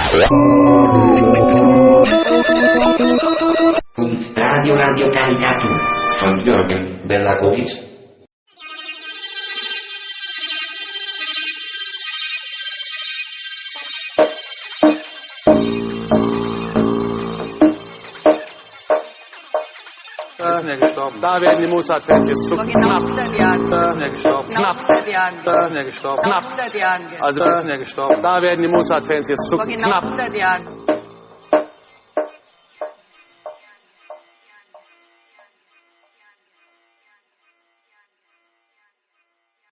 Radio Caricato von Jürgen Bellakowicz. Ist mir gestorben. Da werden die Mozart-Fans jetzt zu knapp. Ist mir gestorben. Knapp. Ist mir gestorben. Knapp. Also ist mir gestorben. Da werden die Mozart-Fans jetzt zu knapp.